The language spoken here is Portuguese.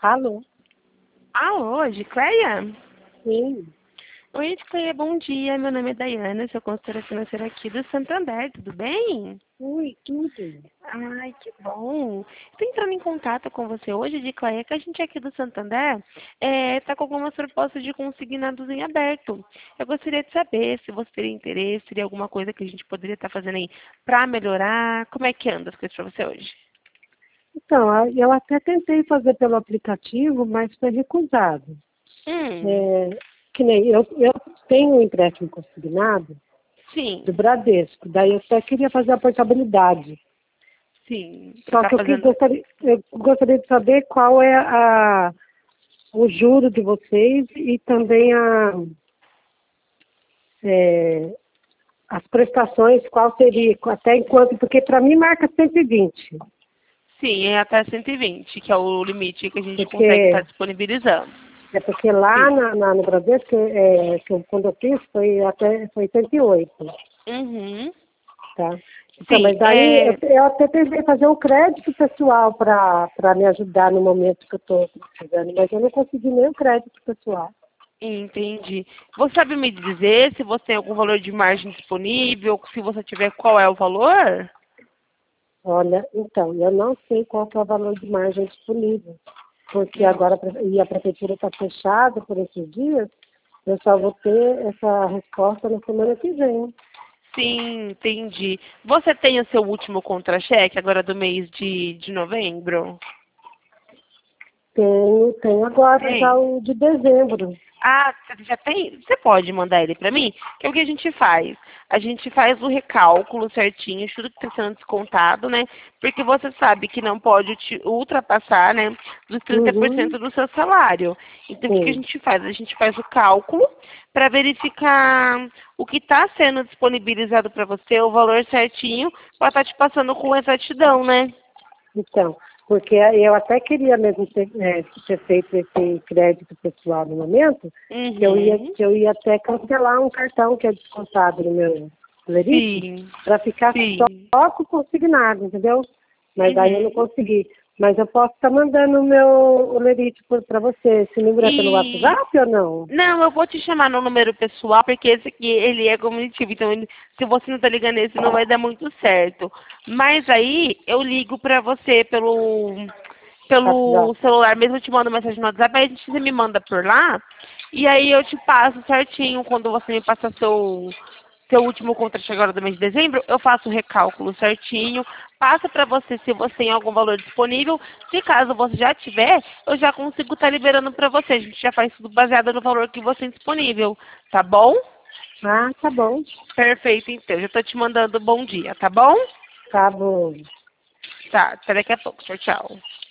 Alô? Alô, Gicleia? Sim. Oi, Gicleia, bom dia. Meu nome é Daiana, sou consultora financeira aqui do Santander, tudo bem? Oi, tudo. Ai, que bom. Estou entrando em contato com você hoje, Gicleia, que a gente aqui do Santander está com algumas propostas de consignados em aberto. Eu gostaria de saber se você teria interesse, teria alguma coisa que a gente poderia estar fazendo aí para melhorar. Como é que anda as coisas para você hoje? Então, eu até tentei fazer pelo aplicativo, mas foi recusado. Hum, É, que nem eu tenho um empréstimo consignado sim, do Bradesco, daí eu só queria fazer a portabilidade. sim. Você Só está que fazendo. eu gostaria de saber qual é o juro de vocês e também é, as prestações, qual seria, até enquanto, porque para mim marca 120. Sim, é até 120, que é o limite que a gente consegue estar Porque disponibilizando. É porque lá Sim. no Brasil, quando eu fiz, foi 108, Uhum. tá? Então, Sim, mas daí eu até tentei fazer um crédito pessoal para me ajudar no momento que eu estou precisando, mas eu não consegui nem o crédito pessoal. entendi. Você sabe me dizer se você tem algum valor de margem disponível? Se você tiver, qual é o valor? Olha, então, eu não sei qual que é o valor de margem disponível, porque Hum. agora e a prefeitura está fechada por esses dias, eu só vou ter essa resposta na semana que vem. Sim, entendi. Você tem o seu último contra-cheque agora do mês de novembro? Tenho agora já Tem. o de dezembro. Ah, você já tem? Você pode mandar ele para mim? Que é o que a gente faz? A gente faz o recálculo certinho, tudo que está sendo descontado, né? Porque você sabe que não pode ultrapassar, né, dos Uhum. 30% do seu salário. Então, o que a Sim. gente faz? A gente faz o cálculo para verificar o que está sendo disponibilizado para você, o valor certinho, para estar te passando com exatidão, né? Então, porque eu até queria mesmo ter feito esse crédito pessoal no momento, Uhum. que eu ia até cancelar um cartão que é descontado no meu Lerite, Sim, para ficar sim. só com o consignado, entendeu? Mas aí eu não Uhum. consegui. Mas eu posso estar mandando o Lerite para você. Esse número é pelo E WhatsApp ou não? não, eu vou te chamar no número pessoal, porque esse aqui, ele é comunitivo, então se você não tá ligando nesse, não vai dar muito certo. Mas aí, eu ligo pra você pelo WhatsApp. celular, mesmo eu te mando mensagem no WhatsApp, aí você me manda por lá, e aí eu te passo certinho, quando você me passar seu último contrato agora do mês de dezembro, eu faço o recálculo certinho, passo para você se você tem algum valor disponível. Se caso você já tiver, eu já consigo estar liberando para você. A gente já faz tudo baseado no valor que você tem disponível, tá bom? Ah, tá bom. Perfeito, então. Já estou te mandando bom dia, tá bom? Tá bom. Tá, até daqui a pouco. Tchau, tchau.